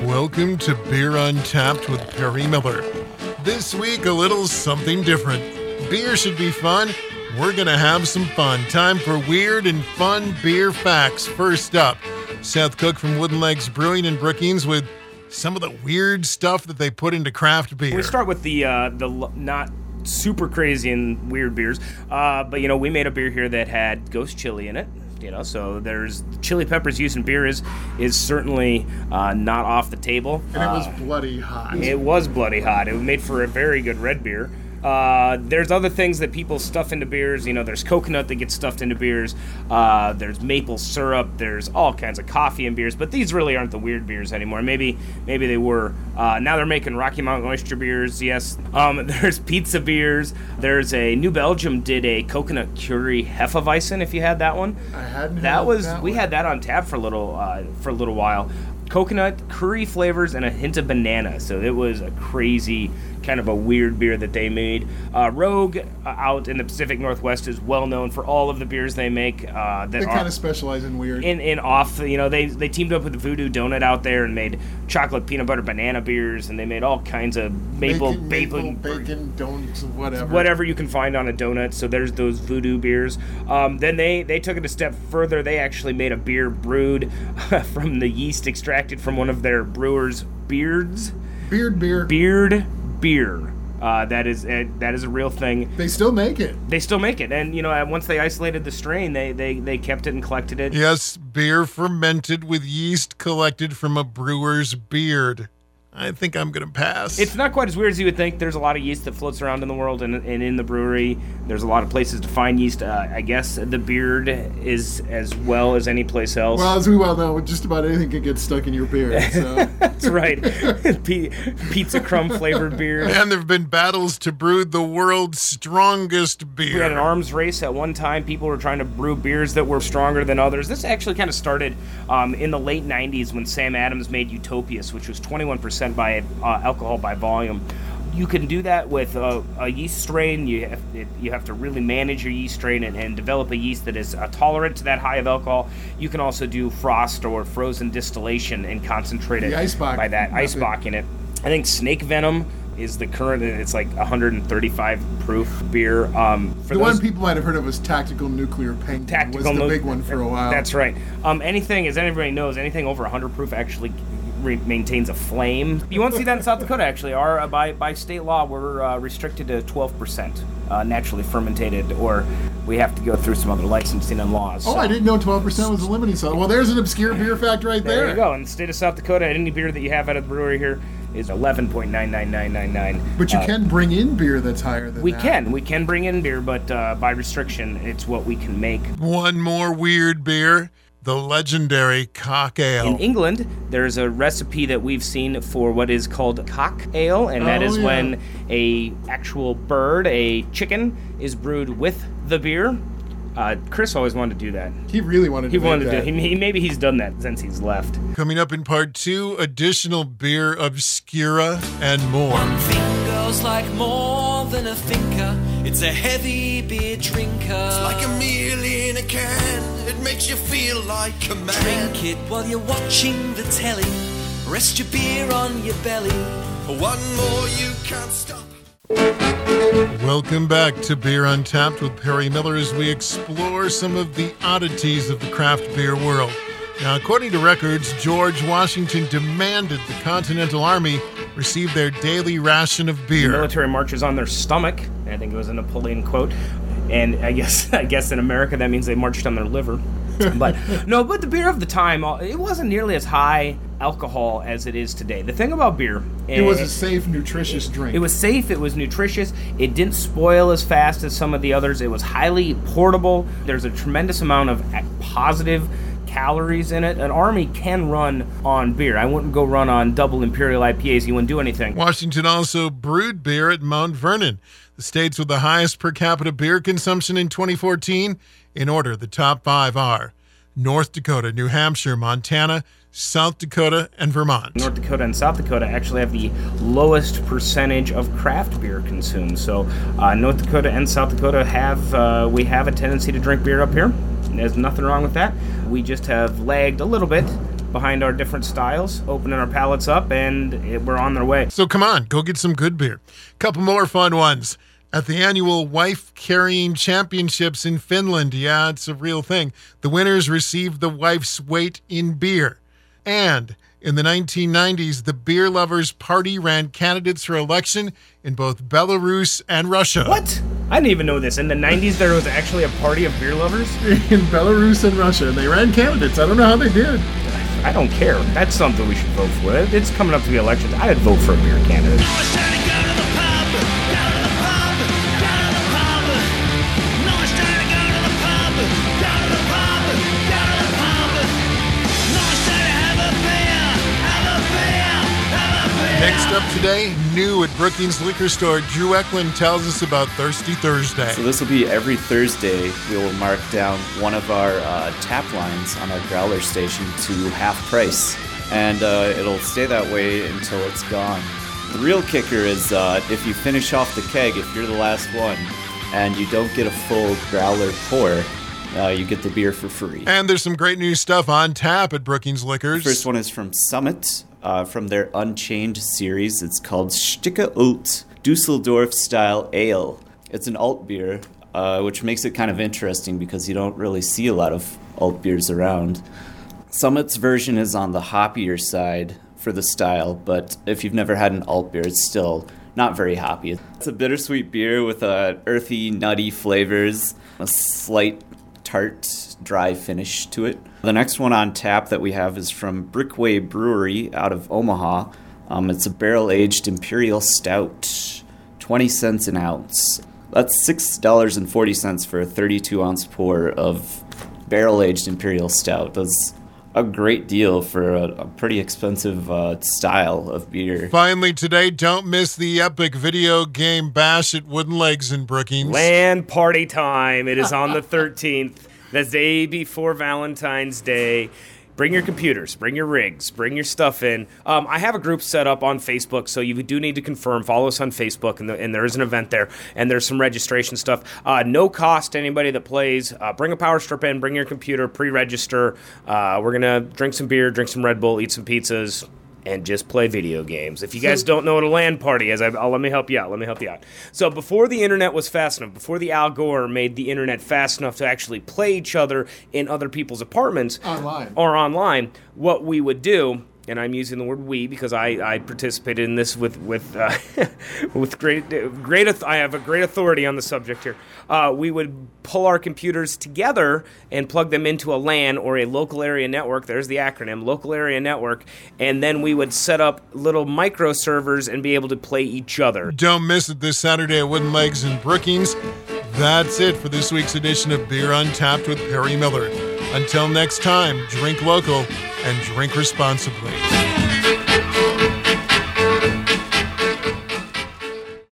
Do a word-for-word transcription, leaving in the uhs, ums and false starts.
Welcome to Beer Untapped with Perry Miller. This week, a little something different. Beer should be fun. We're going to have some fun. Time for weird and fun beer facts. First up, Seth Cook from Wooden Legs Brewing in Brookings with some of the weird stuff that they put into craft beer. We start with the uh, the not super crazy and weird beers, uh, but you know we made a beer here that had ghost chili in it. You know, so there's chili peppers used in beer is is certainly uh, not off the table. And it was uh, bloody hot. It was bloody hot. It was made for a very good red beer. Uh, there's other things that people stuff into beers. You know, there's coconut that gets stuffed into beers. Uh, there's maple syrup. There's all kinds of coffee in beers. But these really aren't the weird beers anymore. Maybe maybe they were. Uh, now they're making Rocky Mountain Oyster beers. Yes. Um, there's pizza beers. There's a New Belgium did a coconut curry Hefeweizen. If you had that one, I hadn't. That had was that we one. had that on tap for a little uh, for a little while. Coconut, curry flavors, and a hint of banana. So it was a crazy, kind of a weird beer that they made. Uh, Rogue, uh, out in the Pacific Northwest, is well known for all of the beers they make. Uh, that They are kind of specialize in weird. in, in off. You know, they they teamed up with Voodoo Donut out there and made chocolate peanut butter banana beers, and they made all kinds of maple, bacon, bacon, maple, bacon, donuts, whatever. whatever you can find on a donut. So there's those Voodoo beers. Um, then they, they took it a step further. They actually made a beer brewed from the yeast extracted from one of their brewers' beards. Beard beer. Beard beer. Uh, that is a, that is a real thing. They still make it. They still make it, and you know, once they isolated the strain, they they, they kept it and collected it. Yes, beer fermented with yeast collected from a brewer's beard. I think I'm going to pass. It's not quite as weird as you would think. There's a lot of yeast that floats around in the world, and, and in the brewery, there's a lot of places to find yeast. Uh, I guess the beard is as well as any place else. Well, as we well know, just about anything can get stuck in your beard. So. That's right. P- pizza crumb flavored beer. And there have been battles to brew the world's strongest beer. We had an arms race at one time. People were trying to brew beers that were stronger than others. This actually kind of started um, in the late nineties when Sam Adams made Utopias, which was twenty-one percent by uh, alcohol by volume. You can do that with a, a yeast strain. You have, it, you have to really manage your yeast strain and, and develop a yeast that is uh, tolerant to that high of alcohol. You can also do frost or frozen distillation and concentrate it The Eisbach by that method. Eisbach in it. I think Snake Venom is the current. It's like one hundred thirty-five proof beer. Um, for The those, one people might have heard of was Tactical Nuclear Penguin. Tactical was the Nu- big one for a while. That's right. Um, anything, as everybody knows, anything over one hundred proof actually re- maintains a flame. You won't see that in South Dakota, actually. Our, uh, by, by state law, we're uh, restricted to twelve percent uh, naturally fermented, or we have to go through some other licensing and laws. Oh, so. I didn't know twelve percent was the limiting size. Well, there's an obscure beer fact right there. There you go. In the state of South Dakota, any beer that you have out of the brewery here is eleven point nine nine nine nine nine. But you Uh, can bring in beer that's higher than We that. can. We can bring in beer, but uh, by restriction, it's what we can make. One more weird beer, the legendary Cock Ale. In England, there's a recipe that we've seen for what is called cock ale, and that Oh, is yeah. when a actual bird, a chicken, is brewed with the beer. Uh, Chris always wanted to do that. He really wanted to He make wanted to that. do. He, he maybe he's done that since he's left. Coming up in part two, additional beer obscura and more. One thing goes like more than a thinker. It's a heavy beer drinker. It's like a meal in a can. It makes you feel like a man. Drink it while you're watching the telly. Rest your beer on your belly. One more you can't stop. Welcome back to Beer Untapped with Perry Miller as we explore some of the oddities of the craft beer world. Now, according to records, George Washington demanded the Continental Army receive their daily ration of beer. Military marches on their stomach. I think it was a Napoleon quote. And I guess I guess in America that means they marched on their liver. But no, but the beer of the time, uh, it wasn't nearly as high alcohol as it is today. The thing about beer, It was a safe, nutritious drink. It was safe, it was nutritious, it didn't spoil as fast as some of the others, it was highly portable, there's a tremendous amount of positive calories in it. An army can run on beer. I wouldn't go run on double imperial I P As, you wouldn't do anything. Washington also brewed beer at Mount Vernon, the states with the highest per capita beer consumption in twenty fourteen. In order, the top five are North Dakota, New Hampshire, Montana, South Dakota, and Vermont. North Dakota and South Dakota actually have the lowest percentage of craft beer consumed. So uh, North Dakota and South Dakota have, uh, we have a tendency to drink beer up here. There's nothing wrong with that. We just have lagged a little bit behind our different styles, opening our palettes up, and it, we're on their way. So come on, go get some good beer. Couple more fun ones. At the annual Wife Carrying Championships in Finland, yeah, it's a real thing, the winners received the wife's weight in beer. And in the nineteen nineties, the Beer Lovers Party ran candidates for election in both Belarus and Russia. What? I didn't even know this. In the nineties, there was actually a party of beer lovers? In Belarus and Russia, and they ran candidates. I don't know how they did. I don't care. That's something we should vote for. It's coming up to the elections. I'd vote for a beer candidate. Next up today, new at Brookings Liquor Store, Drew Eklund tells us about Thirsty Thursday. So this will be every Thursday. We will mark down one of our uh, tap lines on our growler station to half price, and uh, it'll stay that way until it's gone. The real kicker is uh, if you finish off the keg, if you're the last one, and you don't get a full growler pour, uh, you get the beer for free. And there's some great new stuff on tap at Brookings Liquors. First one is from Summit. Uh, from their Unchained series. It's called Sticke Alt Dusseldorf-style ale. It's an alt beer, uh, which makes it kind of interesting because you don't really see a lot of alt beers around. Summit's version is on the hoppier side for the style, but if you've never had an alt beer, it's still not very hoppy. It's a bittersweet beer with uh, earthy, nutty flavors, a slight tart, dry finish to it. The next one on tap that we have is from Brickway Brewery out of Omaha. Um, it's a barrel-aged imperial stout, twenty cents an ounce. That's six dollars and forty cents for a thirty-two ounce pour of barrel-aged imperial stout. That's a great deal for a, a pretty expensive uh, style of beer. Finally today, don't miss the epic video game bash at Wooden Legs in Brookings. Land party time. It is on the thirteenth. That's the day before Valentine's Day. Bring your computers, bring your rigs, bring your stuff in. Um, I have a group set up on Facebook, so you do need to confirm. Follow us on Facebook, and, the, and there is an event there, and there's some registration stuff. Uh, no cost to anybody that plays. Uh, bring a power strip in, bring your computer, pre-register. Uh, we're going to drink some beer, drink some Red Bull, eat some pizzas, and just play video games. If you guys don't know what a LAN party is, I, I'll, let me help you out. Let me help you out. So before the internet was fast enough, before the Al Gore made the internet fast enough to actually play each other in other people's apartments Online. or online, what we would do, and I'm using the word we because I, I participated in this with with uh, with great great. I have a great authority on the subject here. Uh, we would pull our computers together and plug them into a LAN or a local area network. There's the acronym, local area network, and then we would set up little micro servers and be able to play each other. Don't miss it this Saturday at Wooden Legs in Brookings. That's it for this week's edition of Beer Untapped with Perry Miller. Until next time, drink local and drink responsibly.